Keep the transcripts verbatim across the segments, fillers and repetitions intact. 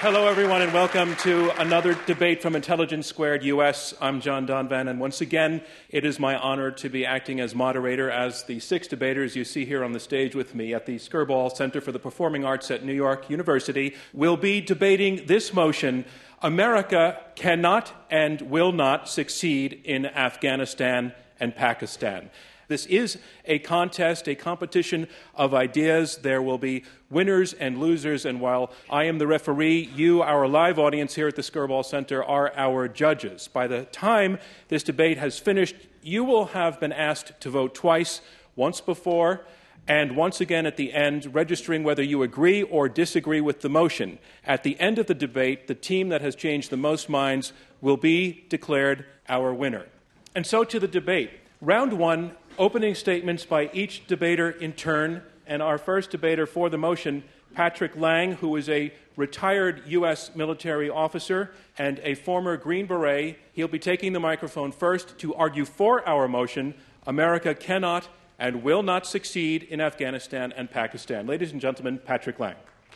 Hello, everyone, and welcome to another debate from Intelligence Squared U S. I'm John Donvan, and once again, it is my honor to be acting as moderator as the six debaters you see here on the stage with me at the Skirball Center for the Performing Arts at New York University will be debating this motion: America cannot and will not succeed in Afghanistan and Pakistan. This is a contest, a competition of ideas. There will be winners and losers, and while I am the referee, you, our live audience here at the Skirball Center, are our judges. By the time this debate has finished, you will have been asked to vote twice, once before and once again at the end, registering whether you agree or disagree with the motion. At the end of the debate, the team that has changed the most minds will be declared our winner. And so to the debate. Round one, opening statements by each debater in turn, and our first debater for the motion, Patrick Lang, who is a retired U S military officer and a former Green Beret. He'll be taking the microphone first to argue for our motion: America cannot and will not succeed in Afghanistan and Pakistan. Ladies and gentlemen, Patrick Lang.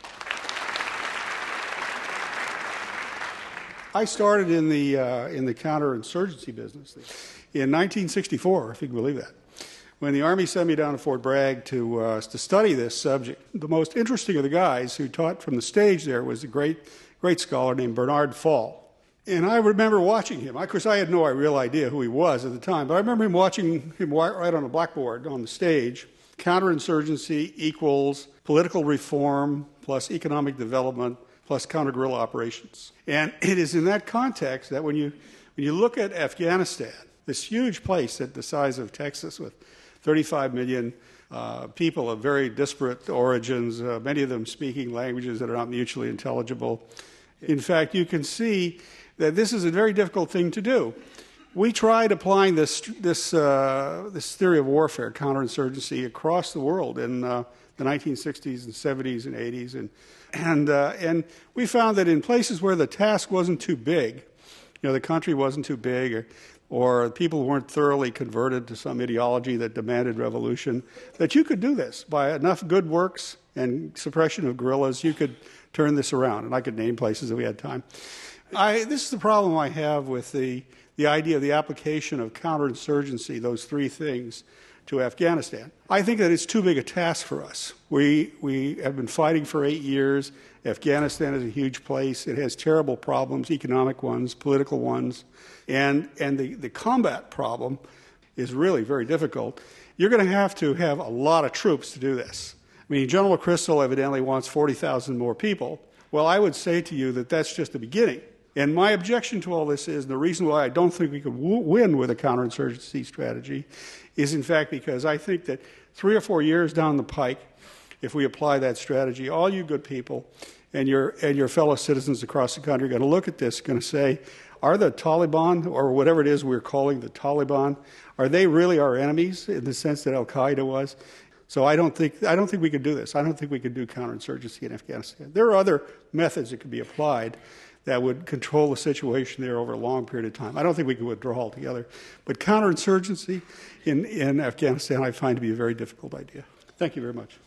I started in the uh, in the counterinsurgency business in nineteen sixty-four, if you can believe that, when the Army sent me down to Fort Bragg to uh, to study this subject. The most interesting of the guys who taught from the stage there was a great great scholar named Bernard Fall. And I remember watching him. Of course, I had no real idea who he was at the time, but I remember him watching him right on the blackboard on the stage. Counterinsurgency equals political reform plus economic development plus counter-guerrilla operations. And it is in that context that when you when you look at Afghanistan, this huge place at the size of Texas with thirty-five million uh, people of very disparate origins, uh, many of them speaking languages that are not mutually intelligible. In fact, you can see that this is a very difficult thing to do. We tried applying this this uh, this theory of warfare, counterinsurgency, across the world in uh, the nineteen sixties and seventies and eighties, and and uh, and we found that in places where the task wasn't too big, you know, the country wasn't too big, or or people weren't thoroughly converted to some ideology that demanded revolution, that you could do this. By enough good works and suppression of guerrillas, you could turn this around. And I could name places if we had time. I, this is the problem I have with the, the idea of the application of counterinsurgency, those three things, to Afghanistan. I think that it's too big a task for us. We, we have been fighting for eight years. Afghanistan is a huge place. It has terrible problems, economic ones, political ones. And, and the, the combat problem is really very difficult. You're going to have to have a lot of troops to do this. I mean, General McChrystal evidently wants forty thousand more people. Well, I would say to you that that's just the beginning. And my objection to all this is, and the reason why I don't think we could w- win with a counterinsurgency strategy is, in fact, because I think that three or four years down the pike, if we apply that strategy, all you good people and your, and your fellow citizens across the country are going to look at this, going to say, are the Taliban, or whatever it is we're calling the Taliban, are they really our enemies in the sense that Al-Qaeda was? So I don't think I don't think we could do this. I don't think we could do counterinsurgency in Afghanistan. There are other methods that could be applied that would control the situation there over a long period of time. I don't think we could withdraw altogether. But counterinsurgency in, in Afghanistan I find to be a very difficult idea. Thank you very much.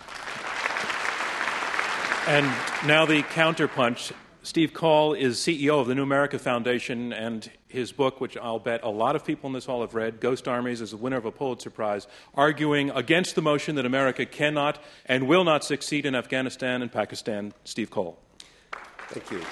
And now the counterpunch. Steve Coll is C E O of the New America Foundation, and his book, which I'll bet a lot of people in this hall have read, Ghost Armies, is the winner of a Pulitzer Prize, arguing against the motion that America cannot and will not succeed in Afghanistan and Pakistan. Steve Coll. Thank you.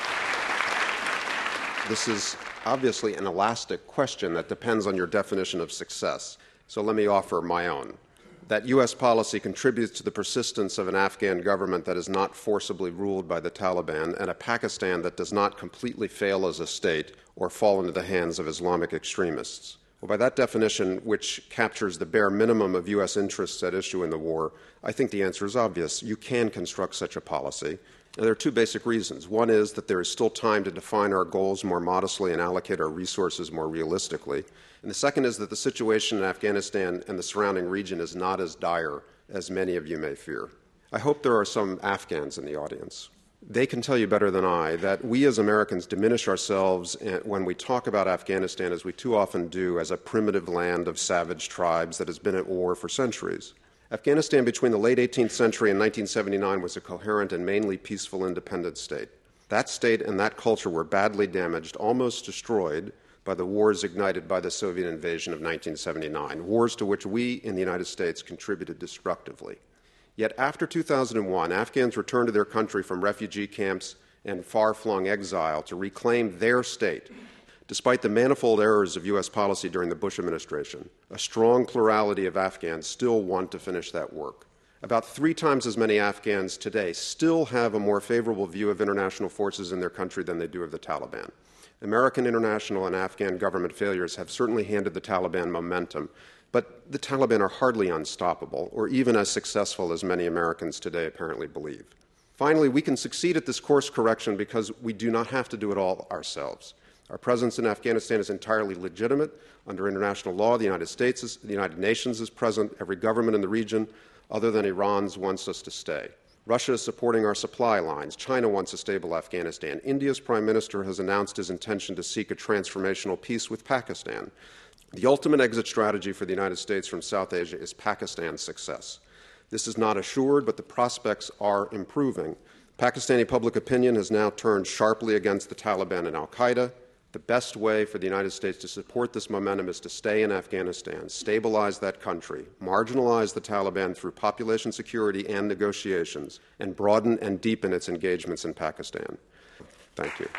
This is obviously an elastic question that depends on your definition of success. So let me offer my own. That U S policy contributes to the persistence of an Afghan government that is not forcibly ruled by the Taliban and a Pakistan that does not completely fail as a state or fall into the hands of Islamic extremists. Well, by that definition, which captures the bare minimum of U S interests at issue in the war, I think the answer is obvious. You can construct such a policy. Now, there are two basic reasons. One is that there is still time to define our goals more modestly and allocate our resources more realistically. And the second is that the situation in Afghanistan and the surrounding region is not as dire as many of you may fear. I hope there are some Afghans in the audience. They can tell you better than I that we as Americans diminish ourselves when we talk about Afghanistan, as we too often do, as a primitive land of savage tribes that has been at war for centuries. Afghanistan between the late eighteenth century and nineteen seventy-nine was a coherent and mainly peaceful independent state. That state and that culture were badly damaged, almost destroyed, by the wars ignited by the Soviet invasion of nineteen seventy-nine, wars to which we in the United States contributed destructively. Yet after two thousand one, Afghans returned to their country from refugee camps and far-flung exile to reclaim their state. Despite the manifold errors of U S policy during the Bush administration, a strong plurality of Afghans still want to finish that work. About three times as many Afghans today still have a more favorable view of international forces in their country than they do of the Taliban. American, international, and Afghan government failures have certainly handed the Taliban momentum, but the Taliban are hardly unstoppable, or even as successful as many Americans today apparently believe. Finally, we can succeed at this course correction because we do not have to do it all ourselves. Our presence in Afghanistan is entirely legitimate. Under international law, the United States, is, the United Nations is present. Every government in the region, other than Iran's, wants us to stay. Russia is supporting our supply lines. China wants a stable Afghanistan. India's prime minister has announced his intention to seek a transformational peace with Pakistan. The ultimate exit strategy for the United States from South Asia is Pakistan's success. This is not assured, but the prospects are improving. Pakistani public opinion has now turned sharply against the Taliban and al-Qaeda. The best way for the United States to support this momentum is to stay in Afghanistan, stabilize that country, marginalize the Taliban through population security and negotiations, and broaden and deepen its engagements in Pakistan. Thank you.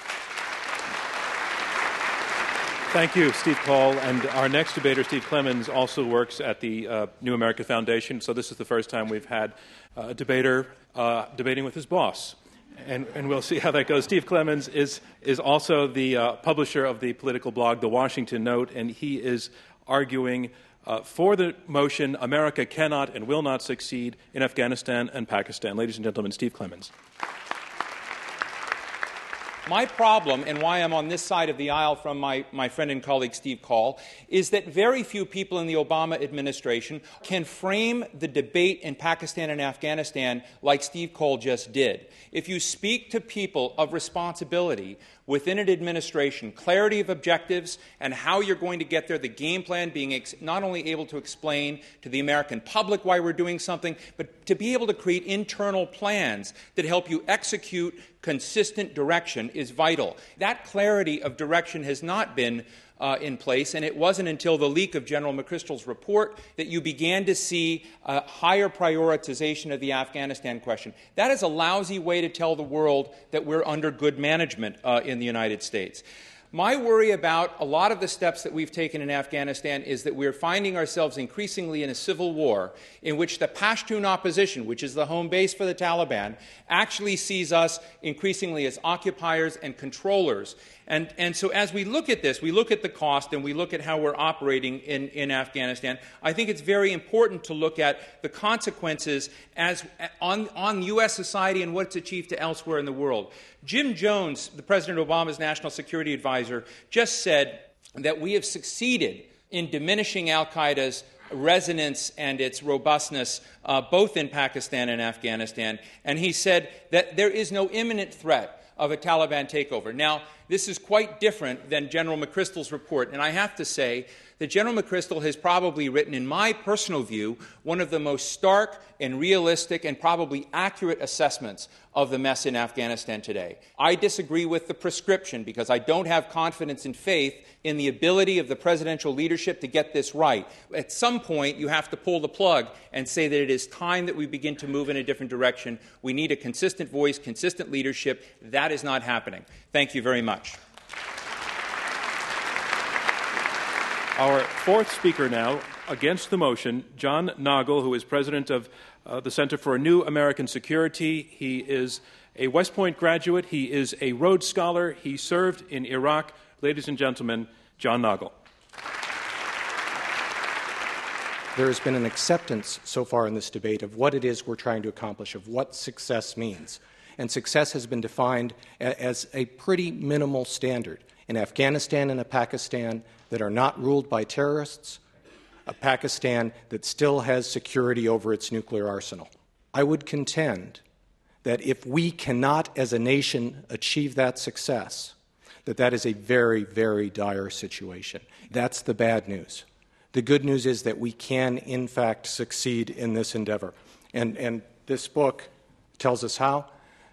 Thank you, Steve Coll. And our next debater, Steve Clemons, also works at the uh, New America Foundation. So this is the first time we've had uh, a debater uh, debating with his boss. And, and we'll see how that goes. Steve Clemons is, is also the uh, publisher of the political blog, The Washington Note, and he is arguing uh, for the motion, America cannot and will not succeed in Afghanistan and Pakistan. Ladies and gentlemen, Steve Clemons. My problem, and why I'm on this side of the aisle from my, my friend and colleague Steve Coll, is that very few people in the Obama administration can frame the debate in Pakistan and Afghanistan like Steve Coll just did. If you speak to people of responsibility within an administration, clarity of objectives and how you're going to get there, the game plan being ex- not only able to explain to the American public why we're doing something, but to be able to create internal plans that help you execute consistent direction is vital. That clarity of direction has not been uh, in place, and it wasn't until the leak of General McChrystal's report that you began to see a higher prioritization of the Afghanistan question. That is a lousy way to tell the world that we're under good management uh, in the United States. My worry about a lot of the steps that we've taken in Afghanistan is that we're finding ourselves increasingly in a civil war in which the Pashtun opposition, which is the home base for the Taliban, actually sees us increasingly as occupiers and controllers. And, and so as we look at this, we look at the cost and we look at how we're operating in, in Afghanistan, I think it's very important to look at the consequences as, on, on U S society and what it's achieved to elsewhere in the world. Jim Jones, the President Obama's national security advisor, just said that we have succeeded in diminishing al-Qaeda's resonance and its robustness uh, both in Pakistan and Afghanistan. And he said that there is no imminent threat of a Taliban takeover. Now, this is quite different than General McChrystal's report, and I have to say that General McChrystal has probably written, in my personal view, one of the most stark and realistic and probably accurate assessments of the mess in Afghanistan today. I disagree with the prescription because I don't have confidence and faith in the ability of the presidential leadership to get this right. At some point, you have to pull the plug and say that it is time that we begin to move in a different direction. We need a consistent voice, consistent leadership. That is not happening. Thank you very much. Our fourth speaker now, against the motion, John Nagl, who is president of uh, the Center for a New American Security. He is a West Point graduate. He is a Rhodes Scholar. He served in Iraq. Ladies and gentlemen, John Nagl. There has been an acceptance so far in this debate of what it is we're trying to accomplish, of what success means. And success has been defined a- as a pretty minimal standard. In Afghanistan and a Pakistan that are not ruled by terrorists, a Pakistan that still has security over its nuclear arsenal. I would contend that if we cannot as a nation achieve that success, that that is a very, very dire situation. That's the bad news. The good news is that we can, in fact, succeed in this endeavor. And, and this book tells us how.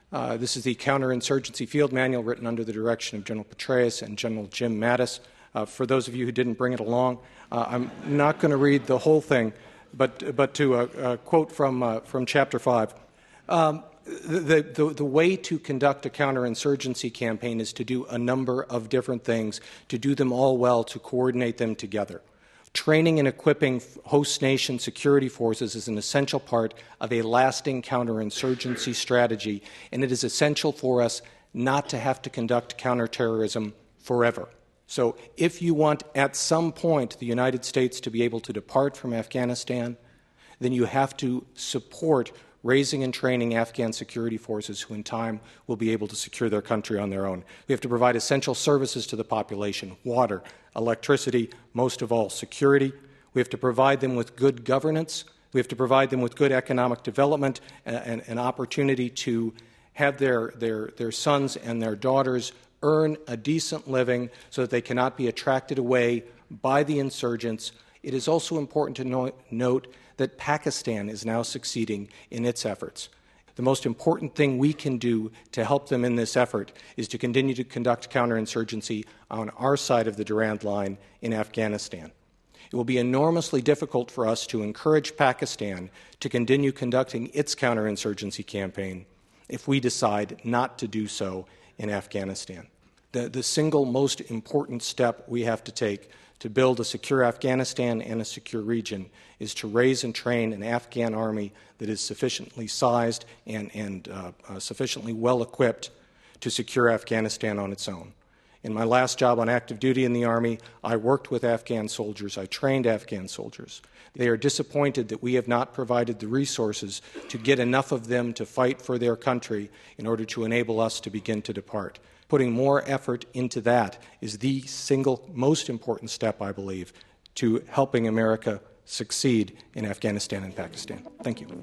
Uh, this is the Counterinsurgency Field Manual written under the direction of General Petraeus and General Jim Mattis. Uh, for those of you who didn't bring it along, uh, I'm not going to read the whole thing, but, but to uh, uh, quote from, uh, from Chapter five. Um, the, the, the way to conduct a counterinsurgency campaign is to do a number of different things, to do them all well, to coordinate them together. Training and equipping host nation security forces is an essential part of a lasting counterinsurgency strategy, and it is essential for us not to have to conduct counterterrorism forever. So if you want at some point the United States to be able to depart from Afghanistan, then you have to support raising and training Afghan security forces who in time will be able to secure their country on their own. We have to provide essential services to the population: water, electricity, most of all, security. We have to provide them with good governance. We have to provide them with good economic development and an opportunity to have their, their, their sons and their daughters earn a decent living so that they cannot be attracted away by the insurgents. It is also important to no- note that Pakistan is now succeeding in its efforts. The most important thing we can do to help them in this effort is to continue to conduct counterinsurgency on our side of the Durand Line in Afghanistan. It will be enormously difficult for us to encourage Pakistan to continue conducting its counterinsurgency campaign if we decide not to do so in Afghanistan. The, the single most important step we have to take to build a secure Afghanistan and a secure region is to raise and train an Afghan army that is sufficiently sized and, and uh, uh, sufficiently well equipped to secure Afghanistan on its own. In my last job on active duty in the Army, I worked with Afghan soldiers. I trained Afghan soldiers. They are disappointed that we have not provided the resources to get enough of them to fight for their country in order to enable us to begin to depart. Putting more effort into that is the single most important step, I believe, to helping America succeed in Afghanistan and Pakistan. Thank you.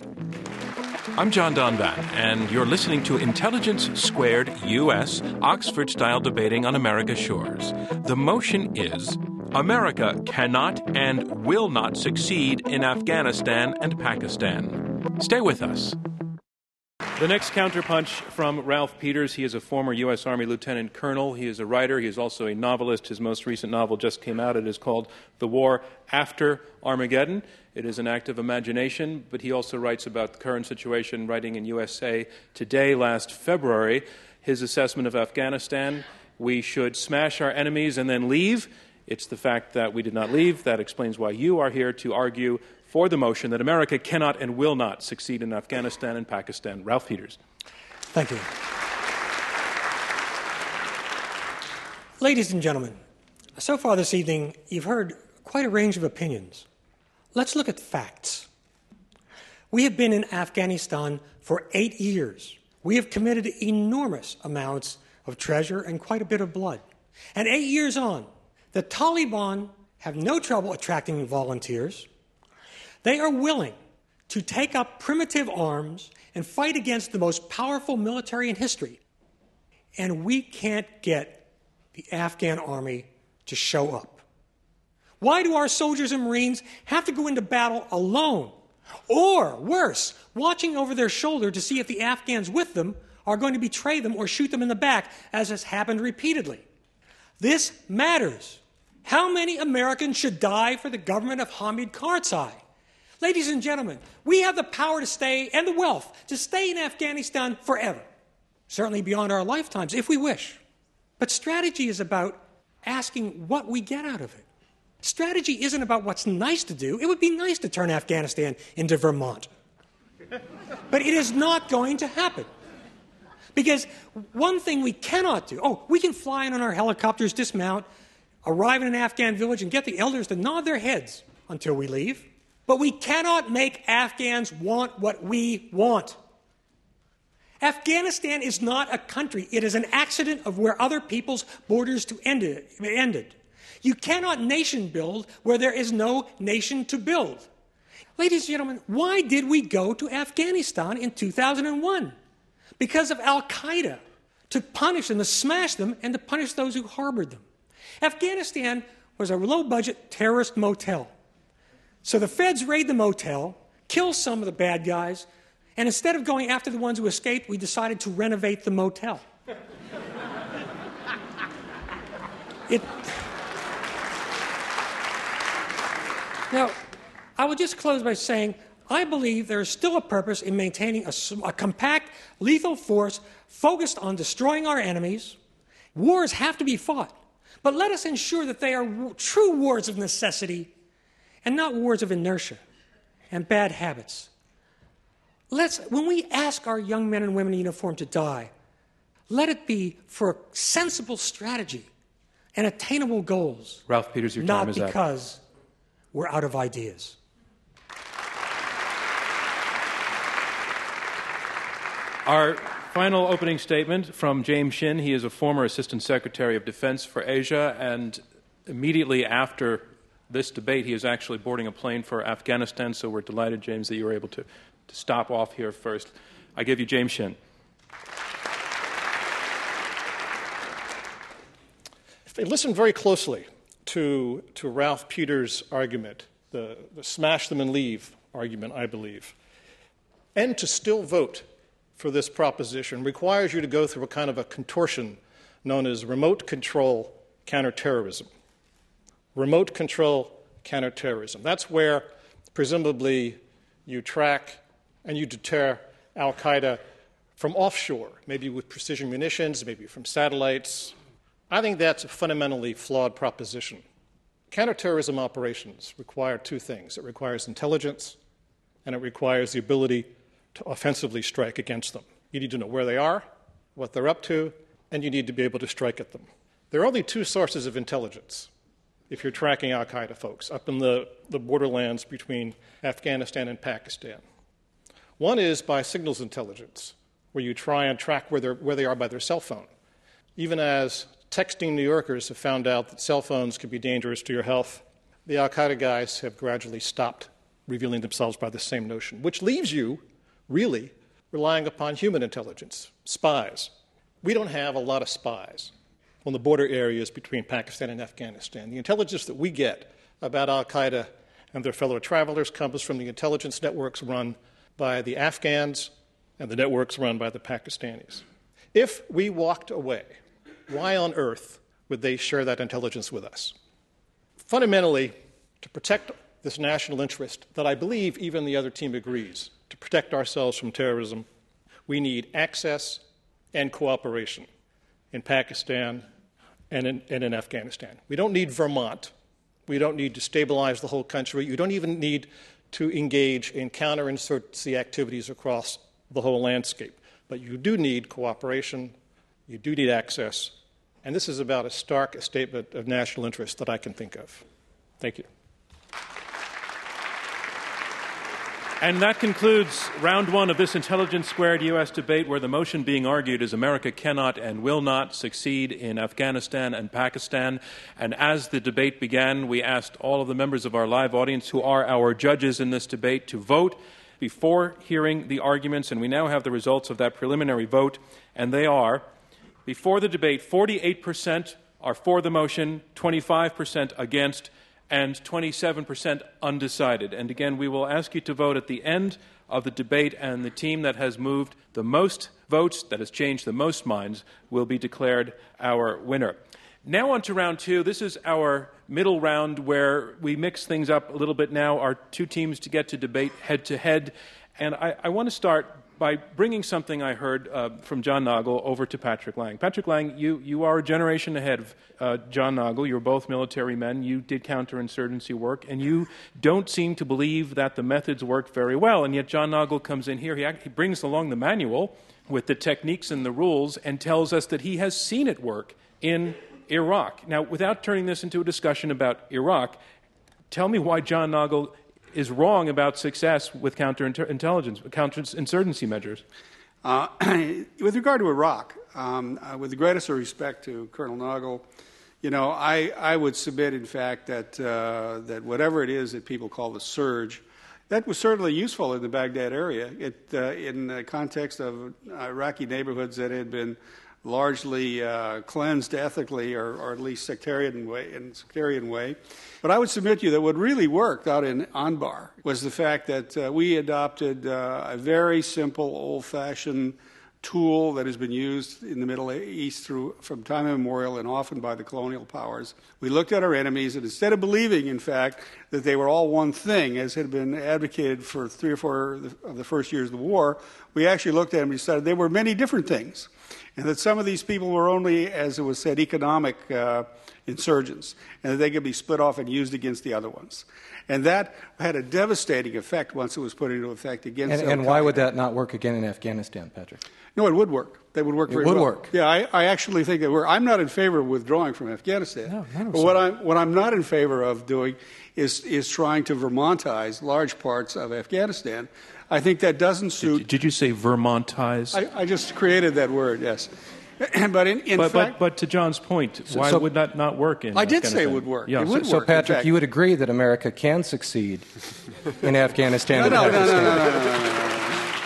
I'm John Donvan, and you're listening to Intelligence Squared U S, Oxford-style debating on America's shores. The motion is, America cannot and will not succeed in Afghanistan and Pakistan. Stay with us. The next counterpunch from Ralph Peters. He is a former U S. Army lieutenant colonel. He is a writer. He is also a novelist. His most recent novel just came out. It is called The War After Armageddon. It is an act of imagination, but he also writes about the current situation, writing in U S A Today last February. His assessment of Afghanistan: we should smash our enemies and then leave. It's the fact that we did not leave that explains why you are here to argue for the motion that America cannot and will not succeed in Afghanistan and Pakistan. Ralph Peters. Thank you. Ladies and gentlemen, so far this evening, you've heard quite a range of opinions. Let's look at facts. We have been in Afghanistan for eight years. We have committed enormous amounts of treasure and quite a bit of blood. And eight years on, the Taliban have no trouble attracting volunteers. They are willing to take up primitive arms and fight against the most powerful military in history. And we can't get the Afghan army to show up. Why do our soldiers and Marines have to go into battle alone? Or, worse, watching over their shoulder to see if the Afghans with them are going to betray them or shoot them in the back, as has happened repeatedly? This matters. How many Americans should die for the government of Hamid Karzai? Ladies and gentlemen, we have the power to stay and the wealth to stay in Afghanistan forever, certainly beyond our lifetimes, if we wish. But strategy is about asking what we get out of it. Strategy isn't about what's nice to do. It would be nice to turn Afghanistan into Vermont. But it is not going to happen. Because one thing we cannot do, oh, we can fly in on our helicopters, dismount, arrive in an Afghan village, and get the elders to nod their heads until we leave. But we cannot make Afghans want what we want. Afghanistan is not a country. It is an accident of where other people's borders to ended, ended. You cannot nation build where there is no nation to build. Ladies and gentlemen, why did we go to Afghanistan in two thousand one? Because of Al-Qaeda, to punish them, to smash them, and to punish those who harbored them. Afghanistan was a low-budget terrorist motel. So the feds raid the motel, kill some of the bad guys, And instead of going after the ones who escaped, we decided to renovate the motel. It... Now, I will just close by saying I believe there is still a purpose in maintaining a, a compact, lethal force focused on destroying our enemies. Wars have to be fought, but let us ensure that they are w- true wars of necessity and not wars of inertia and bad habits. Let's, when we ask our young men and women in uniform to die, let it be for sensible strategy and attainable goals. Ralph Peters, your time is up. Not because we're out of ideas. Our final opening statement from James Shin. He is a former Assistant Secretary of Defense for Asia, and immediately after this debate, he is actually boarding a plane for Afghanistan, so we're delighted, James, that you were able to, to stop off here first. I give you James Shin. If they listen very closely to, to Ralph Peters' argument, the, the smash them and leave argument, I believe, and to still vote for this proposition requires you to go through a kind of a contortion known as remote control counterterrorism. Remote control counterterrorism. That's where, presumably, you track and you deter al-Qaeda from offshore, maybe with precision munitions, maybe from satellites. I think that's a fundamentally flawed proposition. Counterterrorism operations require two things. It requires intelligence, and it requires the ability to offensively strike against them. You need to know where they are, what they're up to, and you need to be able to strike at them. There are only two sources of intelligence if you're tracking al-Qaeda folks up in the, the borderlands between Afghanistan and Pakistan. One is by signals intelligence, where you try and track where, they're, where they are by their cell phone. Even as texting New Yorkers have found out that cell phones can be dangerous to your health, the al-Qaeda guys have gradually stopped revealing themselves by the same notion, which leaves you really relying upon human intelligence, spies. We don't have a lot of spies on the border areas between Pakistan and Afghanistan. The intelligence that we get about al-Qaeda and their fellow travelers comes from the intelligence networks run by the Afghans and the networks run by the Pakistanis. If we walked away, why on earth would they share that intelligence with us? Fundamentally, to protect this national interest that I believe even the other team agrees, to protect ourselves from terrorism, we need access and cooperation in Pakistan and in, and in Afghanistan. We don't need Vermont. We don't need to stabilize the whole country. You don't even need to engage in counterinsurgency activities across the whole landscape. But you do need cooperation. You do need access. And this is about as stark a statement of national interest that I can think of. Thank you. And that concludes round one of this Intelligence Squared U S debate, where the motion being argued is America cannot and will not succeed in Afghanistan and Pakistan. And as the debate began, we asked all of the members of our live audience, who are our judges in this debate, to vote before hearing the arguments. And we now have the results of that preliminary vote. And they are, before the debate, forty-eight percent are for the motion, twenty-five percent against, and twenty-seven percent undecided. And again, we will ask you to vote at the end of the debate, and the team that has moved the most votes, that has changed the most minds, will be declared our winner. Now on to round two. This is our middle round where we mix things up a little bit now. Our two teams to get to debate head-to-head. And I, I want to start by bringing something I heard uh, from John Nagl over to Patrick Lang. Patrick Lang, you, you are a generation ahead of uh, John Nagl. You're both military men. You did counterinsurgency work, and you don't seem to believe that the methods worked very well. And yet John Nagl comes in here. He, he brings along the manual with the techniques and the rules and tells us that he has seen it work in Iraq. Now, without turning this into a discussion about Iraq, tell me why John Nagl is wrong about success with counterintelligence, counterinsurgency measures. Uh, with regard to Iraq, um, uh, with the greatest of respect to Colonel Nagl, you know, I, I would submit, in fact, that uh, that whatever it is that people call the surge, that was certainly useful in the Baghdad area. It, uh, in the context of Iraqi neighborhoods that had been largely uh, cleansed ethically or, or at least sectarian way, in sectarian way. But I would submit to you that what really worked out in Anbar was the fact that uh, we adopted uh, a very simple, old-fashioned tool that has been used in the Middle East through from time immemorial and often by the colonial powers. We looked at our enemies, and instead of believing, in fact, that they were all one thing, as had been advocated for three or four of the first years of the war, we actually looked at them and decided they were many different things, and that some of these people were only, as it was said, economic uh, insurgents, and that they could be split off and used against the other ones. And that had a devastating effect once it was put into effect against And, and why would that not work again in Afghanistan, Patrick? No, it would work. That would work very well. It would well. work. Yeah, I, I actually think that we're. I'm not in favor of withdrawing from Afghanistan. No, none of but us what are. I'm what I'm not in favor of doing is is trying to Vermontize large parts of Afghanistan. I think that doesn't suit. Did, did you say Vermontize? I, I just created that word. Yes, but in, in but, fact, but, but to John's point, why so- would that not work in I did Afghanistan? say it would work. Yeah, It so- would So, work, in Patrick, fact. you would agree that America can succeed in Afghanistan No, and no, no, no, Pakistan? no, no, no, no, no, no.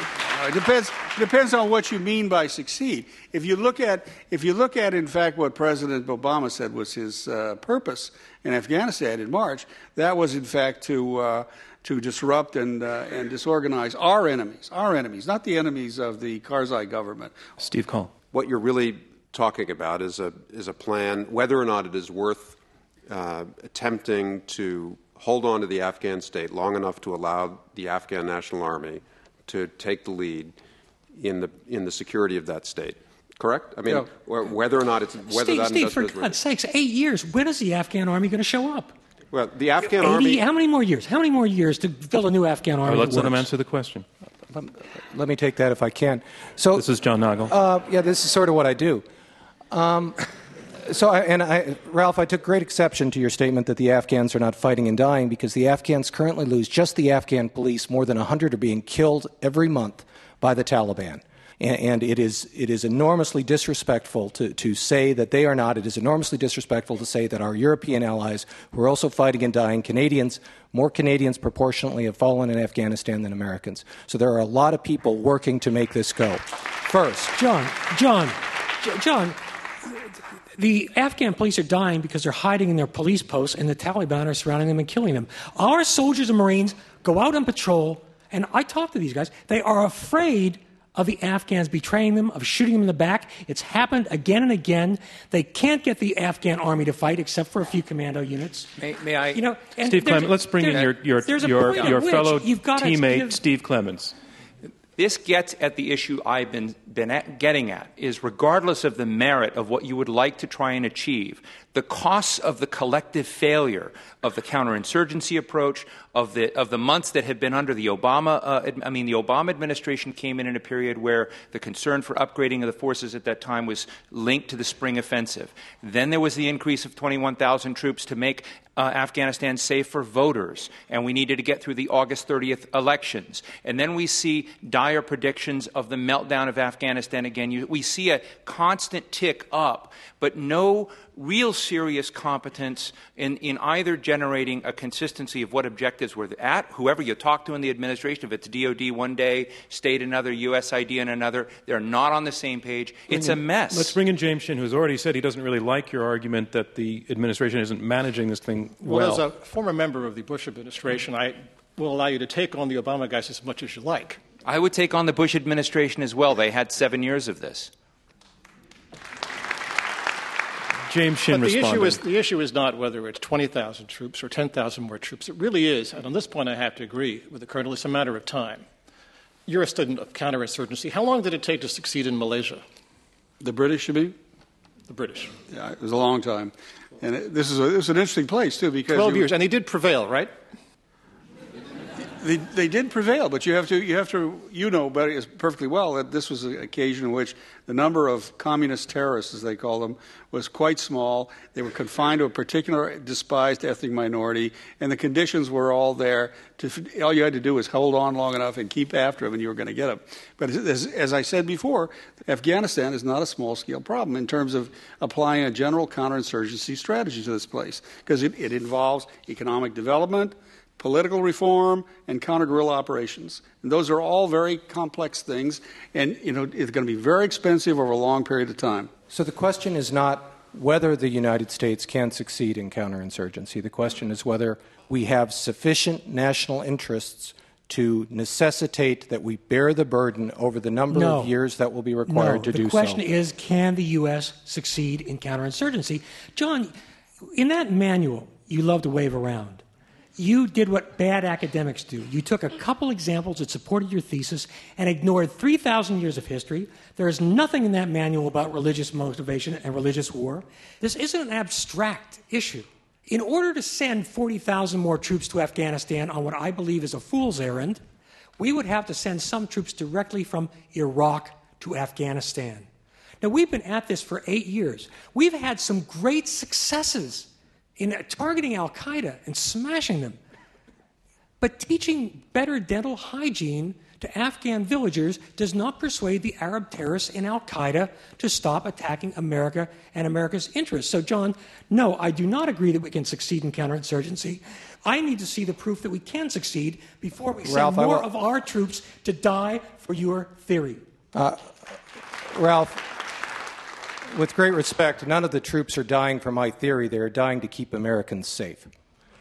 It depends. It depends on what you mean by succeed. If you look at, if you look at, in fact, what President Obama said was his uh, purpose in Afghanistan in March, that was, in fact, to uh, to disrupt and uh, and disorganize our enemies, our enemies, not the enemies of the Karzai government. Steve Call. What you're really talking about is a is a plan, whether or not it is worth uh, attempting to hold on to the Afghan state long enough to allow the Afghan National Army to take the lead in the in the security of that state. Correct? I mean, Yeah. or whether or not it's whether Steve, that Steve, for investment is worth God's sakes, eight years. When is the Afghan army going to show up? Well, the Afghan eighty, army. How many more years? How many more years to build a new Afghan army? Or let's that let him works? answer the question. Let me take that if I can. So, This is John Nagel. Uh, yeah, this is sort of what I do. Um, so, I, and I, Ralph, I took great exception to your statement that the Afghans are not fighting and dying, because the Afghans currently lose, just the Afghan police, more than one hundred are being killed every month by the Taliban. And, and it is it is enormously disrespectful to, to say that they are not. It is enormously disrespectful to say that our European allies, who are also fighting and dying, Canadians, more Canadians proportionately have fallen in Afghanistan than Americans. So there are a lot of people working to make this go. First, John, John, J- John, the Afghan police are dying because they're hiding in their police posts and the Taliban are surrounding them and killing them. Our soldiers and Marines go out on patrol, and I talk to these guys. They are afraid of the Afghans betraying them, of shooting them in the back. It's happened again and again. They can't get the Afghan army to fight except for a few commando units. May, may I? You know, and Steve there's- Clements, let's bring in your, there's- your, there's a your, point at your which fellow you've gotta teammate, give- Steve Clements. This gets at the issue I've been, been at, getting at, is regardless of the merit of what you would like to try and achieve, the costs of the collective failure of the counterinsurgency approach, of the, of the months that have been under the Obama, uh, ad, I mean, the Obama administration came in in a period where the concern for upgrading of the forces at that time was linked to the spring offensive. Then there was the increase of twenty-one thousand troops to make Uh, Afghanistan safe for voters, and we needed to get through the August thirtieth elections. And then we see dire predictions of the meltdown of Afghanistan again. You, we see a constant tick up, but no real serious competence in, in either generating a consistency of what objectives we're at. Whoever you talk to in the administration, if it's D O D one day, state another, U S I D in another, they're not on the same page. It's a mess. Let's bring in James Shin, who's already said he doesn't really like your argument that the administration isn't managing this thing well. Well, as a former member of the Bush administration, I will allow you to take on the Obama guys as much as you like. I would take on the Bush administration as well. They had seven years of this. James Shin But the responding. issue, is, the issue is not whether it's twenty thousand troops or ten thousand more troops. It really is, and on this point I have to agree with the Colonel, it's a matter of time. You're a student of counterinsurgency. How long did it take to succeed in Malaysia? The British, you mean? The British. Yeah, it was a long time. And it, this, is a, this is an interesting place, too, because... Twelve you- years, and they did prevail, right? They, they did prevail, but you have to, you have to, you know better, perfectly well that this was an occasion in which the number of communist terrorists, as they call them, was quite small. They were confined to a particular despised ethnic minority, and the conditions were all there. To, all you had to do was hold on long enough and keep after them, and you were going to get them. But as, as I said before, Afghanistan is not a small-scale problem in terms of applying a general counterinsurgency strategy to this place, because it, it involves economic development, political reform, and counter-guerrilla operations. And those are all very complex things, and you know it's going to be very expensive over a long period of time. So the question is not whether the United States can succeed in counterinsurgency. The question is whether we have sufficient national interests to necessitate that we bear the burden over the number no. of years that will be required no, to do so. The question is, can the U S succeed in counterinsurgency? John, in that manual you love to wave around, you did what bad academics do. You took a couple examples that supported your thesis and ignored three thousand years of history. There is nothing in that manual about religious motivation and religious war. This isn't an abstract issue. In order to send forty thousand more troops to Afghanistan on what I believe is a fool's errand, we would have to send some troops directly from Iraq to Afghanistan. Now, we've been at this for eight years. We've had some great successes in targeting al-Qaeda and smashing them. But teaching better dental hygiene to Afghan villagers does not persuade the Arab terrorists in al-Qaeda to stop attacking America and America's interests. So, John, no, I do not agree that we can succeed in counterinsurgency. I need to see the proof that we can succeed before we send Ralph, more will... of our troops to die for your theory. Uh, Ralph, with great respect, none of the troops are dying for my theory. They are dying to keep Americans safe.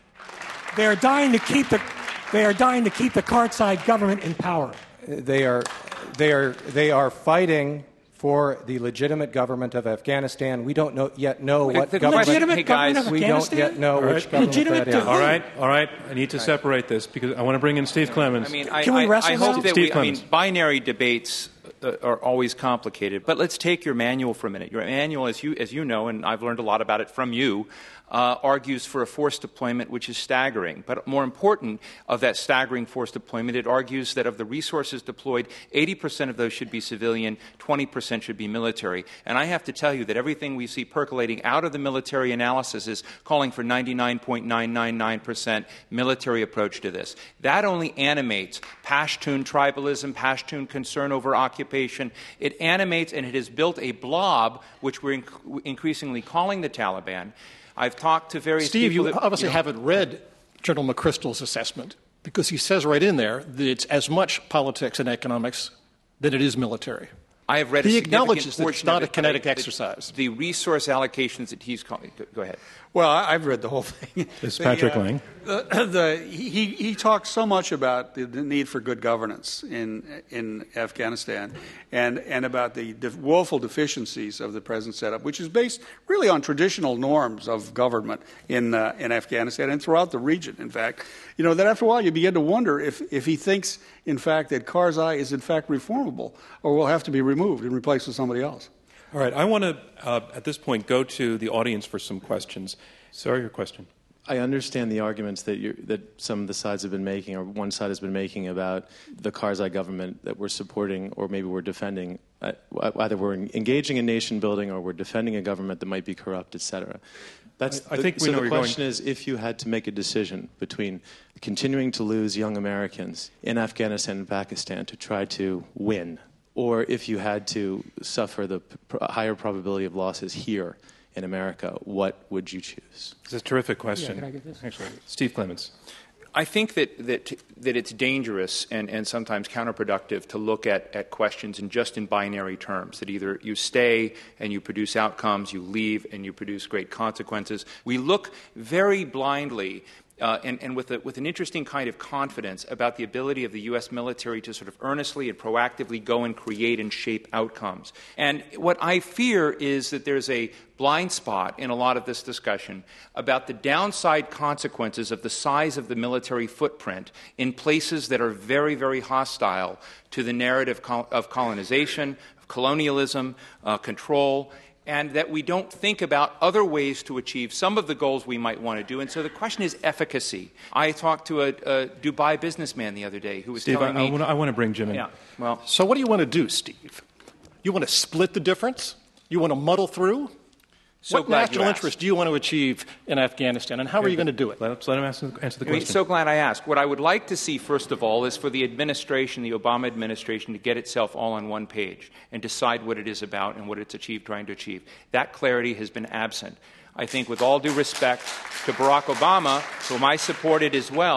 They are dying to keep the they are dying to keep the Karzai government in power. They are they are they are fighting for the legitimate government of Afghanistan. We don't know, yet know what the government. Legitimate hey government guys, of we Afghanistan? don't yet know All which right. government Legitimate that to is. who? All right, all right. I need to separate this because I want to bring in Steve Clemens. I mean, I, Can we I, wrestle I now? hope that Steve we, I mean, Clemens. binary debates uh, are always complicated. But let's take your manual for a minute. Your manual, as you, as you know, and I've learned a lot about it from you, uh, argues for a force deployment which is staggering. But more important of that staggering force deployment, it argues that of the resources deployed, eighty percent of those should be civilian, twenty percent should be military. And I have to tell you that everything we see percolating out of the military analysis is calling for ninety-nine point nine nine nine percent military approach to this. That only animates Pashtun tribalism, Pashtun concern over occupation. It animates and it has built a blob, which we're inc- increasingly calling the Taliban. I've talked to various Steve, people you that, obviously you know, haven't read General McChrystal's assessment, because he says right in there that it's as much politics and economics than it is military. I have read He a significant acknowledges that it's portion not of a it, kinetic but I- exercise. The, the resource allocations that he's calling. Go, go ahead. Well, I- I've read the whole thing. This is The, Patrick uh, Lang. The, the, he, he talks so much about the, the need for good governance in in Afghanistan, and and about the def- woeful deficiencies of the present setup, which is based really on traditional norms of government in uh, in Afghanistan and throughout the region. In fact, you know that after a while you begin to wonder if if he thinks, in fact, that Karzai is in fact reformable or will have to be removed and replaced with somebody else. All right, I want to, uh, at this point, go to the audience for some questions. Sorry, your question. I understand the arguments that, you're, that some of the sides have been making, or one side has been making, about the Karzai government that we're supporting, or maybe we're defending. Uh, either we're engaging in nation building, or we're defending a government that might be corrupt, et cetera. That's I the, think we so know the where you're question going. is, if you had to make a decision between continuing to lose young Americans in Afghanistan and Pakistan to try to win, or if you had to suffer the p- higher probability of losses here in America, what would you choose? It's a terrific question. Yeah, can I get this? Actually, Steve Clemens. I think that, that, that it's dangerous and, and sometimes counterproductive to look at, at questions in just in binary terms, that either you stay and you produce outcomes, you leave and you produce great consequences. We look very blindly Uh, and, and with, a, with an interesting kind of confidence about the ability of the U S military to sort of earnestly and proactively go and create and shape outcomes. And what I fear is that there's a blind spot in a lot of this discussion about the downside consequences of the size of the military footprint in places that are very, very hostile to the narrative col- of colonization, of colonialism, uh, control, and that we don't think about other ways to achieve some of the goals we might want to do. And so the question is efficacy. I talked to a, a Dubai businessman the other day who was Steve, telling I, I, me... want to, I want to bring Jim in. Yeah, well... So what do you want to do, Steve? You want to split the difference? You want to muddle through? So what glad national you asked. interest do you want to achieve in Afghanistan, and how are you going to do it? Let's let him answer, answer the I mean, question. so glad I asked. What I would like to see, first of all, is for the administration, the Obama administration, to get itself all on one page and decide what it is about and what it's achieved, trying to achieve. That clarity has been absent. I think, with all due respect to Barack Obama, whom I supported as well,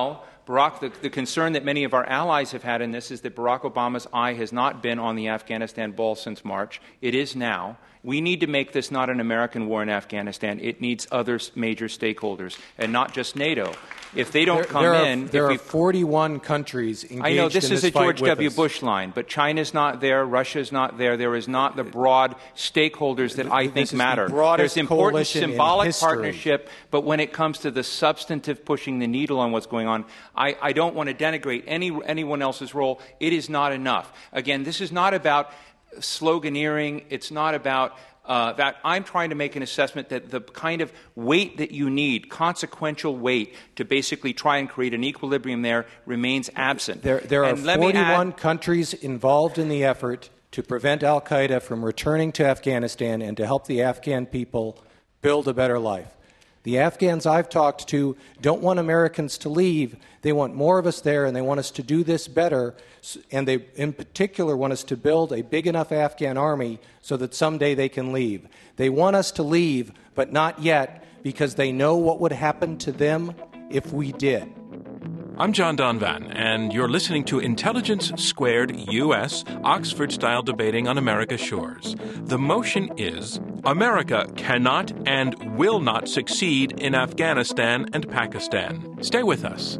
Barack, the, the concern that many of our allies have had in this is that Barack Obama's eye has not been on the Afghanistan ball since March. It is now. We need to make this not an American war in Afghanistan. It needs other major stakeholders, and not just NATO. If they don't there, come there are, in... There if are we, forty-one countries engaged in this I know this is a George W. us. Bush line, but China's not there, Russia's not there. There is not the broad stakeholders that I think this is matter. the broadest There's important coalition in symbolic history. partnership, but when it comes to the substantive pushing the needle on what's going on, I, I don't want to denigrate any anyone else's role. It is not enough. Again, this is not about sloganeering. It's not about... Uh, that I'm trying to make an assessment that the kind of weight that you need, consequential weight, to basically try and create an equilibrium there remains absent. There, there are and let me forty-one add, countries involved in the effort to prevent al-Qaeda from returning to Afghanistan and to help the Afghan people build a better life. The Afghans I've talked to don't want Americans to leave. They want more of us there, and they want us to do this better. And they, in particular, want us to build a big enough Afghan army so that someday they can leave. They want us to leave, but not yet, because they know what would happen to them if we did. I'm John Donvan, and you're listening to Intelligence Squared U S, Oxford-style debating on America's shores. The motion is, America cannot and will not succeed in Afghanistan and Pakistan. Stay with us.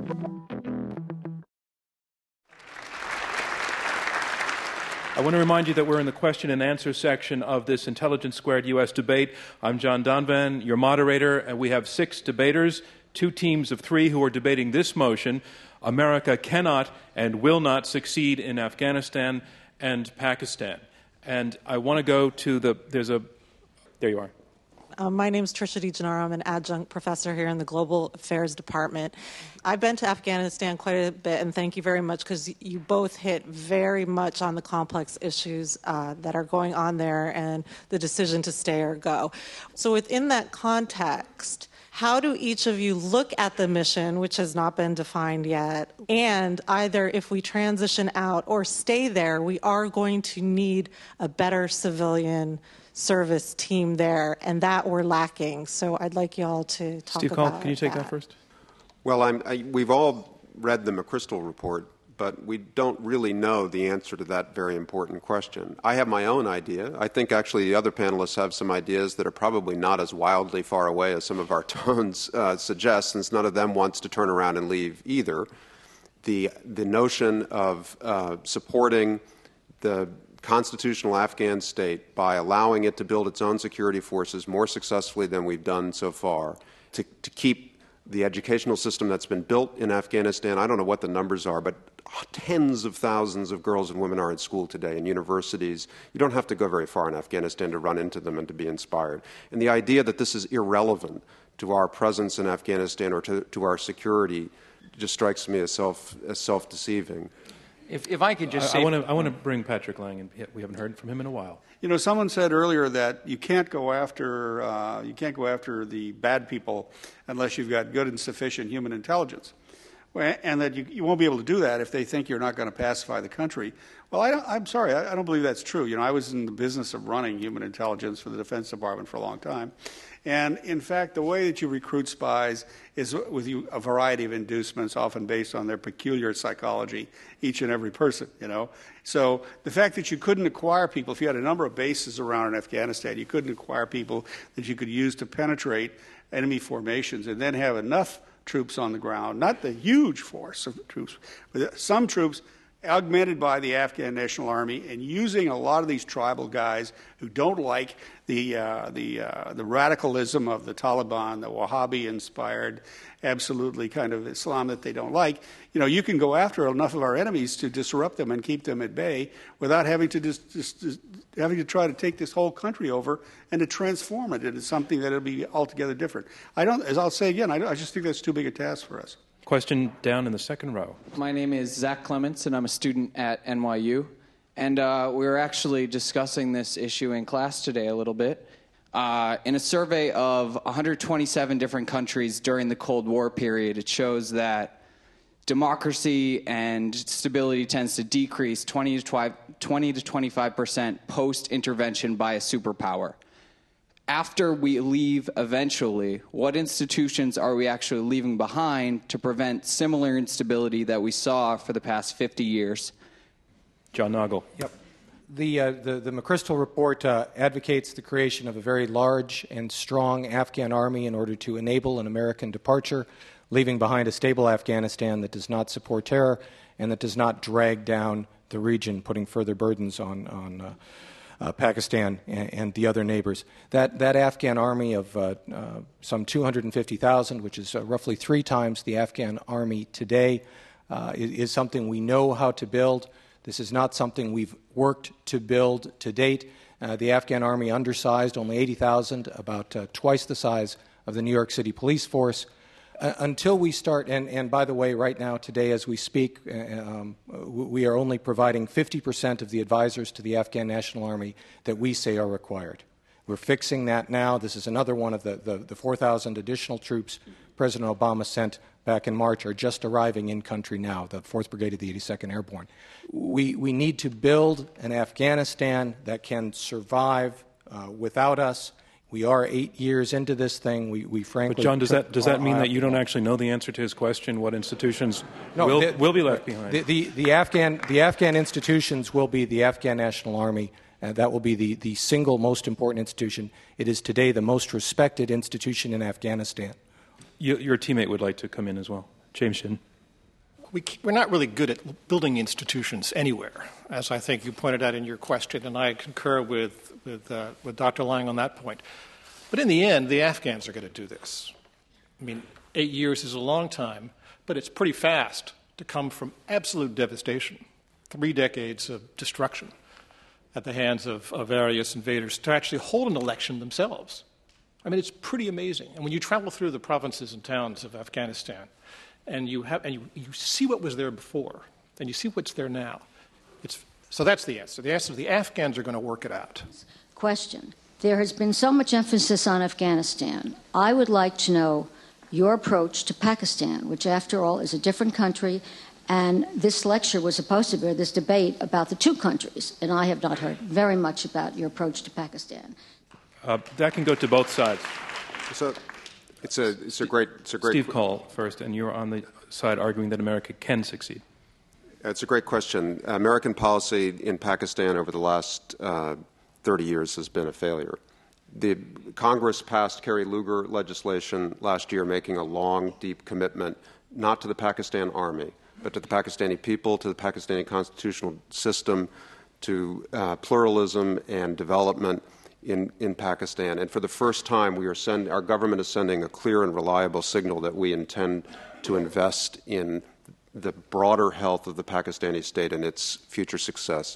I want to remind you that we're in the question and answer section of this Intelligence Squared U S debate. I'm John Donvan, your moderator, and we have six debaters, two teams of three who are debating this motion: America cannot and will not succeed in Afghanistan and Pakistan. And I want to go to the, there's a, there you are. Um, my name is Trisha DeGennaro. I'm an adjunct professor here in the Global Affairs Department. I've been to Afghanistan quite a bit, and thank you very much, because you both hit very much on the complex issues uh, that are going on there and the decision to stay or go. So within that context, how do each of you look at the mission, which has not been defined yet, and either if we transition out or stay there, we are going to need a better civilian service team there, and that we're lacking. So I'd like you all to talk Steve about Call, can you take that, that first? Well, I'm, I, we've all read the McChrystal report, but we don't really know the answer to that very important question. I have my own idea. I think actually the other panelists have some ideas that are probably not as wildly far away as some of our tones uh, suggest, since none of them wants to turn around and leave either. The, the notion of uh, supporting the constitutional Afghan state by allowing it to build its own security forces more successfully than we've done so far, to, to keep the educational system that's been built in Afghanistan. I don't know what the numbers are, but tens of thousands of girls and women are in school today in universities. You don't have to go very far in Afghanistan to run into them and to be inspired. And the idea that this is irrelevant to our presence in Afghanistan or to, to our security just strikes me as self as self-deceiving. If, if I could just I, say... I want to I want to bring Patrick Lang, and we haven't heard from him in a while. You know, someone said earlier that you can't go after uh, you can't go after the bad people unless you've got good and sufficient human intelligence, and that you, you won't be able to do that if they think you're not going to pacify the country. Well, I don't, I'm sorry, I, I don't believe that's true. You know, I was in the business of running human intelligence for the Defense Department for a long time. And, in fact, the way that you recruit spies is with you, a variety of inducements, often based on their peculiar psychology, each and every person, you know. So the fact that you couldn't acquire people, if you had a number of bases around in Afghanistan, you couldn't acquire people that you could use to penetrate enemy formations and then have enough troops on the ground, not the huge force of troops, but some troops augmented by the Afghan National Army, and using a lot of these tribal guys who don't like the uh, the uh, the radicalism of the Taliban, the Wahhabi-inspired, absolutely kind of Islam that they don't like. You know, you can go after enough of our enemies to disrupt them and keep them at bay without having to just, just, just having to try to take this whole country over and to transform it into something that will be altogether different. I don't, as I'll say again, I, I just think that's too big a task for us. Question down in the second row. My name is Zach Clements, and I'm a student at N Y U. And uh, we were actually discussing this issue in class today a little bit. Uh, in a survey of one hundred twenty-seven different countries during the Cold War period, it shows that democracy and stability tends to decrease twenty to twenty-five percent post-intervention by a superpower. after we leave eventually, what institutions are we actually leaving behind to prevent similar instability that we saw for the past fifty years? John Nagel. Yep. The, uh, the, the McChrystal report uh, advocates the creation of a very large and strong Afghan army in order to enable an American departure, leaving behind a stable Afghanistan that does not support terror and that does not drag down the region, putting further burdens on, on uh, uh, Pakistan and, and the other neighbors. That, that Afghan army of uh, uh, some two hundred fifty thousand, which is uh, roughly three times the Afghan army today, uh, is, is something we know how to build. This is not something we've worked to build to date. Uh, the Afghan army undersized, only eighty thousand, about uh, twice the size of the New York City police force. Uh, until we start, and, and by the way, right now, today as we speak, uh, um, we are only providing fifty percent of the advisors to the Afghan National Army that we say are required. We're fixing that now. This is another one of the, the, the four thousand additional troops President Obama sent back in March are just arriving in country now, the fourth Brigade of the eighty-second Airborne. We, we need to build an Afghanistan that can survive uh, without us. We are eight years into this thing. We, we frankly... But John, does that, does that mean that you don't actually know the answer to his question, what institutions no, will, the, will be left behind? The, the, the, Afghan, the Afghan institutions will be the Afghan National Army. Uh, that will be the, the single most important institution. It is today the most respected institution in Afghanistan. You, your teammate would like to come in as well. James Shin. We, we're not really good at building institutions anywhere, as I think you pointed out in your question, and I concur with, with, uh, with Doctor Lang on that point. But in the end, the Afghans are going to do this. I mean, eight years is a long time, but it's pretty fast to come from absolute devastation, three decades of destruction at the hands of, of various invaders, to actually hold an election themselves. I mean, it's pretty amazing. And when you travel through the provinces and towns of Afghanistan, and you have and you, you see what was there before, and you see what's there now, it's so that's the answer. The answer is the Afghans are going to work it out. Question. There has been so much emphasis on Afghanistan. I would like to know your approach to Pakistan, which, after all, is a different country. And this lecture was supposed to be this debate about the two countries, and I have not heard very much about your approach to Pakistan. Uh, that can go to both sides. So it's a it's a great it's a great Steve Call first, and you're on the side arguing that America can succeed. It's a great question. American policy in Pakistan over the last uh, thirty years has been a failure. The Congress passed Kerry Lugar legislation last year, making a long, deep commitment not to the Pakistan Army, but to the Pakistani people, to the Pakistani constitutional system, to uh, pluralism and development in, in Pakistan. And for the first time, we are send, our government is sending a clear and reliable signal that we intend to invest in the broader health of the Pakistani state and its future success.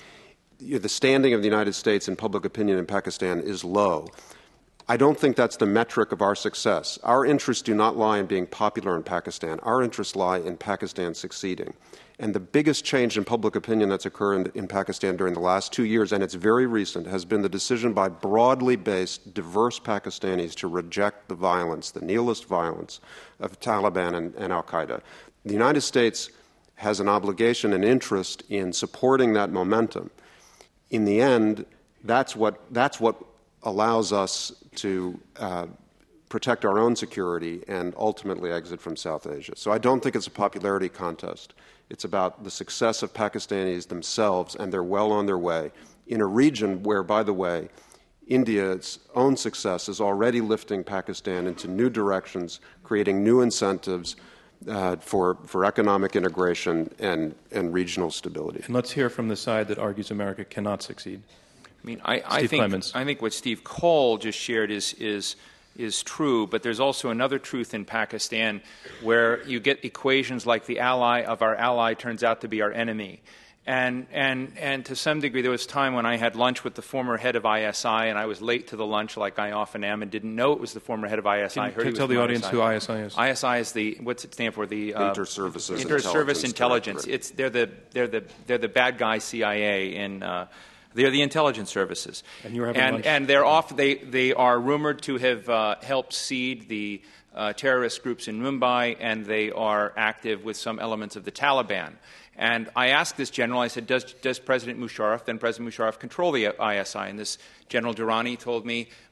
The standing of the United States in public opinion in Pakistan is low. I don't think that's the metric of our success. Our interests do not lie in being popular in Pakistan. Our interests lie in Pakistan succeeding. And the biggest change in public opinion that's occurred in, in Pakistan during the last two years, and it's very recent, has been the decision by broadly based, diverse Pakistanis to reject the violence, the nihilist violence of Taliban and, and al-Qaeda. The United States has an obligation and interest in supporting that momentum. In the end, that's what, that's what allows us to uh, protect our own security and ultimately exit from South Asia. So I don't think it's a popularity contest. It's about the success of Pakistanis themselves, and they're well on their way in a region where, by the way, India's own success is already lifting Pakistan into new directions, creating new incentives uh, for, for economic integration and, and regional stability. And let's hear from the side that argues America cannot succeed. I mean, I, I think Clemens. I think what Steve Cole just shared is is is true, but there's also another truth in Pakistan where you get equations like the ally of our ally turns out to be our enemy. And, and, and to some degree, there was a time when I had lunch with the former head of I S I, and I was late to the lunch like I often am and didn't know it was the former head of I S I. Can you tell the audience who I S I is? I S I is the, what's it stand for? The uh, Inter-Services Inter-Service Intelligence. It's, they're, the, they're, the, they're the bad guy C I A in... Uh, They're the intelligence services, and you were having and, lunch. and they're off. They they are rumored to have uh, helped seed the uh, terrorist groups in Mumbai, and they are active with some elements of the Taliban. And I asked this general. I said, "Does does President Musharraf, then President Musharraf, control the I S I?" And this General Durrani told me,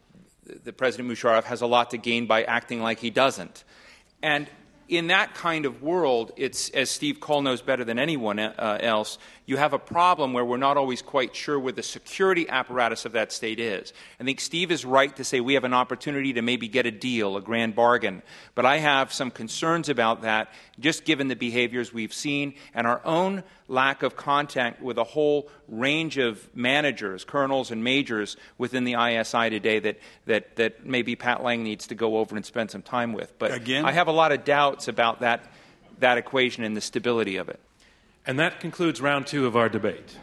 the President Musharraf has a lot to gain by acting like he doesn't. And in that kind of world, it's, as Steve Coll knows better than anyone uh, else, you have a problem where we're not always quite sure where the security apparatus of that state is. I think Steve is right to say we have an opportunity to maybe get a deal, a grand bargain. But I have some concerns about that, just given the behaviors we've seen and our own lack of contact with a whole range of managers, colonels and majors within the I S I today that, that, that maybe Pat Lang needs to go over and spend some time with. But Again? I have a lot of doubts about that, that equation and the stability of it. And that concludes round two of our debate.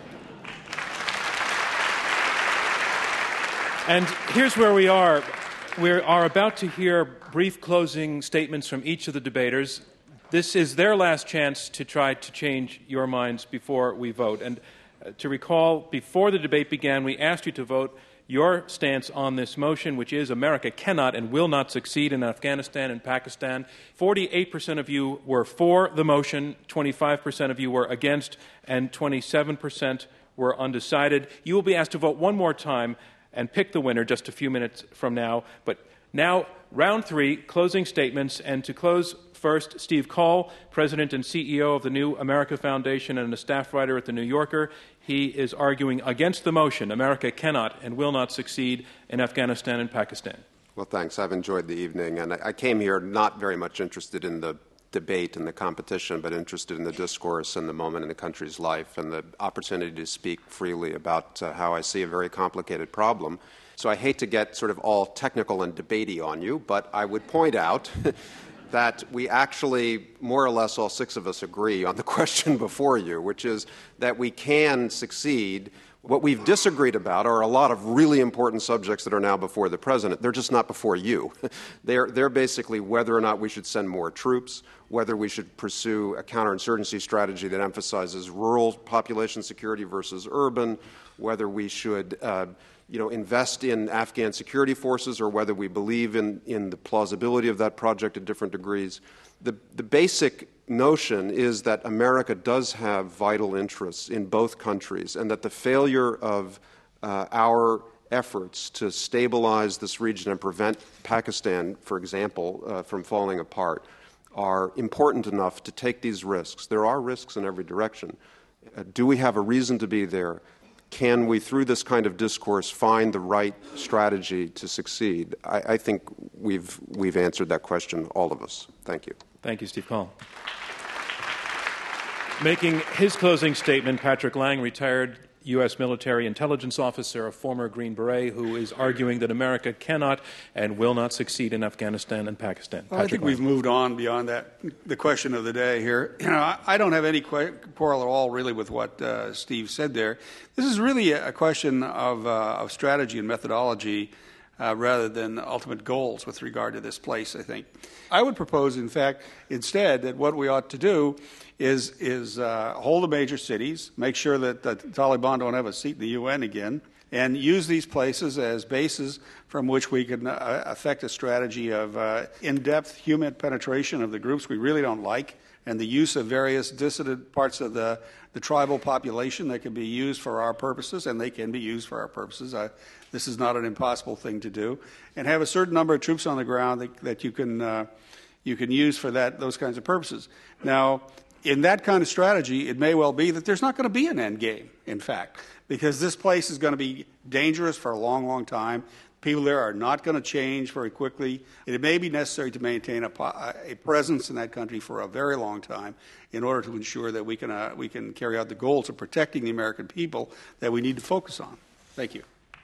And here's where we are. We are about to hear brief closing statements from each of the debaters. This is their last chance to try to change your minds before we vote. And uh, to recall, before the debate began, we asked you to vote your stance on this motion, which is America cannot and will not succeed in Afghanistan and Pakistan. forty-eight percent of you were for the motion, twenty-five percent of you were against, and twenty-seven percent were undecided. You will be asked to vote one more time and pick the winner just a few minutes from now. But now, round three, closing statements. And to close, first, Steve Coll, President and C E O of the New America Foundation and a staff writer at The New Yorker. He is arguing against the motion, America cannot and will not succeed in Afghanistan and Pakistan. Well, thanks. I've enjoyed the evening. And I, I came here not very much interested in the debate and the competition, but interested in the discourse and the moment in the country's life and the opportunity to speak freely about uh, how I see a very complicated problem. So I hate to get sort of all technical and debatey on you, but I would point out that we actually, more or less all six of us agree on the question before you, which is that we can succeed. What we've disagreed about are a lot of really important subjects that are now before the President. They're just not before you. they're, they're basically whether or not we should send more troops, whether we should pursue a counterinsurgency strategy that emphasizes rural population security versus urban, whether we should uh, you know, invest in Afghan security forces or whether we believe in, in the plausibility of that project at different degrees. The, the basic notion is that America does have vital interests in both countries and that the failure of uh, our efforts to stabilize this region and prevent Pakistan, for example, uh, from falling apart are important enough to take these risks. There are risks in every direction. Uh, do we have a reason to be there? Can we, through this kind of discourse, find the right strategy to succeed? I, I think we've, we've answered that question, all of us. Thank you. Thank you, Steve Coll. Making his closing statement, Patrick Lang, retired U S military intelligence officer, a former Green Beret, who is arguing that America cannot and will not succeed in Afghanistan and Pakistan. Well, I think Lang. We've moved on beyond that, the question of the day here. You know, I, I don't have any quarrel at all, really, with what uh, Steve said there. This is really a question of, uh, of strategy and methodology uh, rather than ultimate goals with regard to this place, I think. I would propose, in fact, instead, that what we ought to do is, is uh, hold the major cities, make sure that the Taliban don't have a seat in the U N again, and use these places as bases from which we can uh, affect a strategy of uh, in-depth human penetration of the groups we really don't like, and the use of various dissident parts of the, the tribal population that can be used for our purposes, and they can be used for our purposes. Uh, this is not an impossible thing to do. And have a certain number of troops on the ground that, that you can uh, you can use for that those kinds of purposes. Now, in that kind of strategy, it may well be that there's not going to be an end game, in fact, because this place is going to be dangerous for a long, long time. People there are not going to change very quickly. It may be necessary to maintain a, a presence in that country for a very long time in order to ensure that we can, uh, we can carry out the goals of protecting the American people that we need to focus on. Thank you.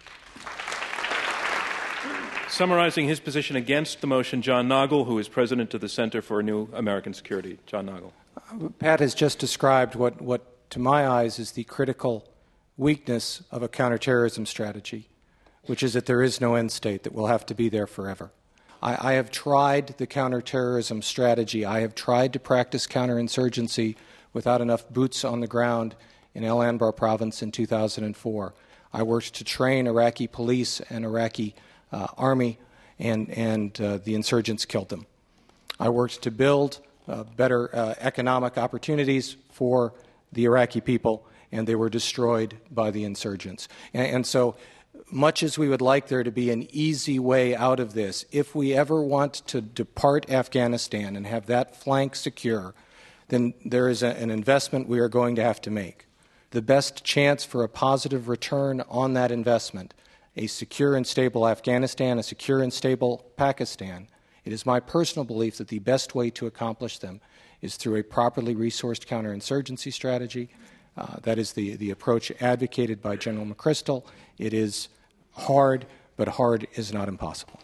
Summarizing his position against the motion, John Nagl, who is president of the Center for New American Security. John Nagl. Pat has just described what, what, to my eyes, is the critical weakness of a counterterrorism strategy, which is that there is no end state, that will have to be there forever. I, I have tried the counterterrorism strategy. I have tried to practice counterinsurgency without enough boots on the ground in El Anbar province in two thousand four. I worked to train Iraqi police and Iraqi uh, army, and, and uh, the insurgents killed them. I worked to build uh, better uh, economic opportunities for the Iraqi people, and they were destroyed by the insurgents. And, and so much as we would like there to be an easy way out of this, if we ever want to depart Afghanistan and have that flank secure, then there is a, an investment we are going to have to make. The best chance for a positive return on that investment, a secure and stable Afghanistan, a secure and stable Pakistan, it is my personal belief that the best way to accomplish them is through a properly resourced counterinsurgency strategy. Uh, that is the, the approach advocated by General McChrystal. It is hard, but hard is not impossible.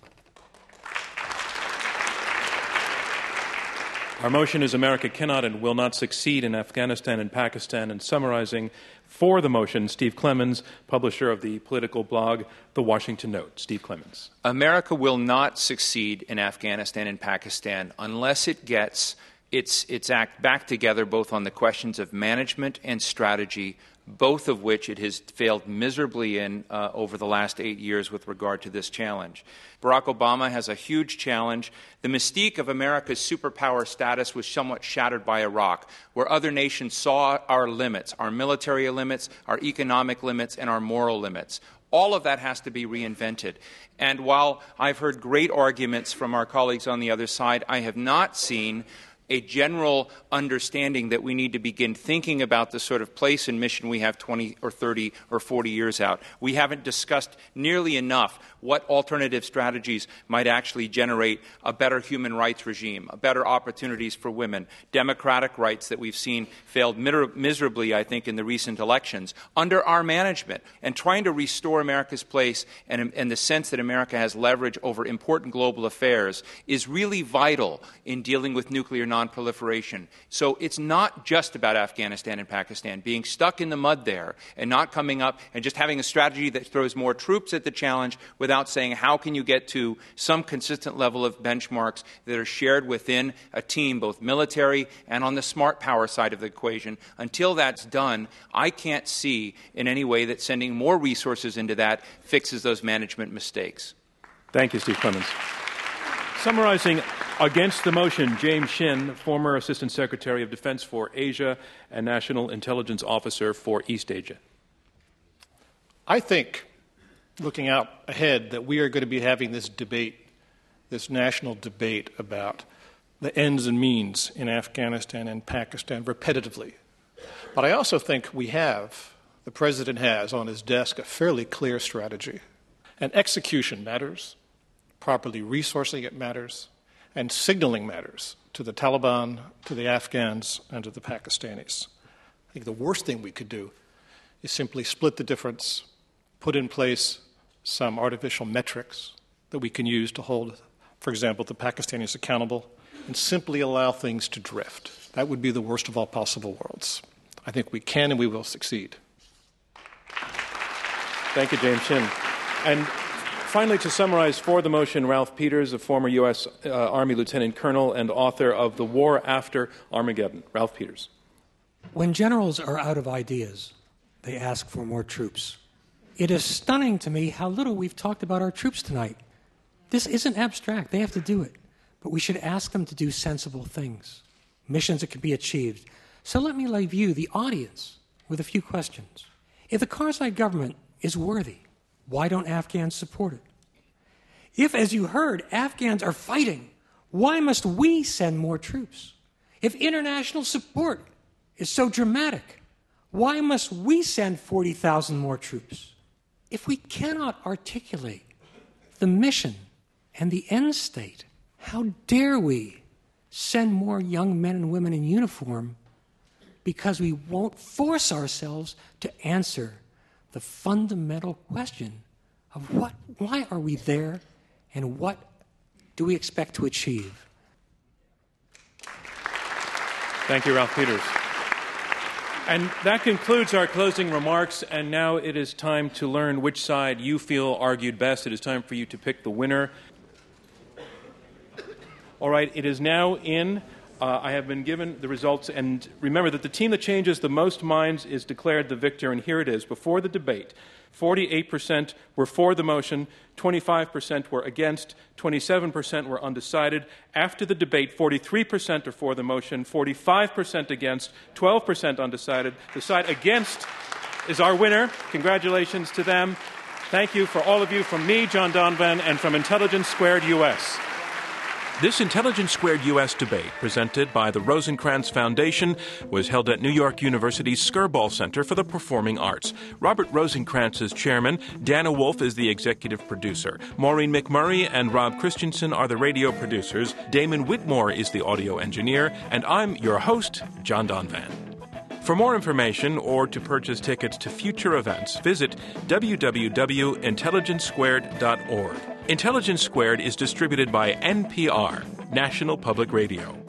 Our motion is America cannot and will not succeed in Afghanistan and Pakistan. And summarizing for the motion, Steve Clemons, publisher of the political blog The Washington Note. Steve Clemons. America will not succeed in Afghanistan and Pakistan unless it gets its, its act back together both on the questions of management and strategy, both of which it has failed miserably in uh, over the last eight years with regard to this challenge. Barack Obama has a huge challenge. The mystique of America's superpower status was somewhat shattered by Iraq, where other nations saw our limits, our military limits, our economic limits, and our moral limits. All of that has to be reinvented. And while I've heard great arguments from our colleagues on the other side, I have not seen a general understanding that we need to begin thinking about the sort of place and mission we have twenty or thirty or forty years out. We haven't discussed nearly enough what alternative strategies might actually generate a better human rights regime, better opportunities for women, democratic rights that we've seen failed miserably, I think, in the recent elections, under our management, and trying to restore America's place and, and the sense that America has leverage over important global affairs is really vital in dealing with nuclear non-proliferation. So it's not just about Afghanistan and Pakistan. Being stuck in the mud there and not coming up and just having a strategy that throws more troops at the challenge without saying how can you get to some consistent level of benchmarks that are shared within a team, both military and on the smart power side of the equation. Until that's done, I can't see in any way that sending more resources into that fixes those management mistakes. Thank you, Steve Clemons. Summarizing against the motion, James Shin, former Assistant Secretary of Defense for Asia and National Intelligence Officer for East Asia. I think, looking out ahead, that we are going to be having this debate, this national debate about the ends and means in Afghanistan and Pakistan repetitively. But I also think we have, the President has on his desk, a fairly clear strategy. And execution matters, properly resourcing it matters, and signaling matters to the Taliban, to the Afghans, and to the Pakistanis. I think the worst thing we could do is simply split the difference, put in place some artificial metrics that we can use to hold, for example, the Pakistanis accountable, and simply allow things to drift. That would be the worst of all possible worlds. I think we can and we will succeed. Thank you, James Shin. And finally, to summarize for the motion, Ralph Peters, a former U S Uh, Army Lieutenant Colonel and author of The War After Armageddon. Ralph Peters. When generals are out of ideas, they ask for more troops. It is stunning to me how little we've talked about our troops tonight. This isn't abstract. They have to do it. But we should ask them to do sensible things, missions that can be achieved. So let me leave you, the audience, with a few questions. If the Karzai government is worthy, why don't Afghans support it? If, as you heard, Afghans are fighting, why must we send more troops? If international support is so dramatic, why must we send forty thousand more troops? If we cannot articulate the mission and the end state, how dare we send more young men and women in uniform because we won't force ourselves to answer the fundamental question of what, why are we there and what do we expect to achieve? Thank you, Ralph Peters. And that concludes our closing remarks, and now it is time to learn which side you feel argued best. It is time for you to pick the winner. All right, it is now in. Uh, I have been given the results, and remember that the team that changes the most minds is declared the victor, and here it is. Before the debate, forty-eight percent were for the motion, twenty-five percent were against, twenty-seven percent were undecided. After the debate, forty-three percent are for the motion, forty-five percent against, twelve percent undecided. The side against is our winner. Congratulations to them. Thank you for all of you from me, John Donvan, and from Intelligence Squared U S. This Intelligence Squared U S debate, presented by the Rosencrantz Foundation, was held at New York University's Skirball Center for the Performing Arts. Robert Rosencrantz is chairman. Dana Wolf is the executive producer. Maureen McMurray and Rob Christensen are the radio producers. Damon Whitmore is the audio engineer. And I'm your host, John Donvan. For more information or to purchase tickets to future events, visit w w w dot intelligence squared dot org. Intelligence Squared is distributed by N P R, National Public Radio.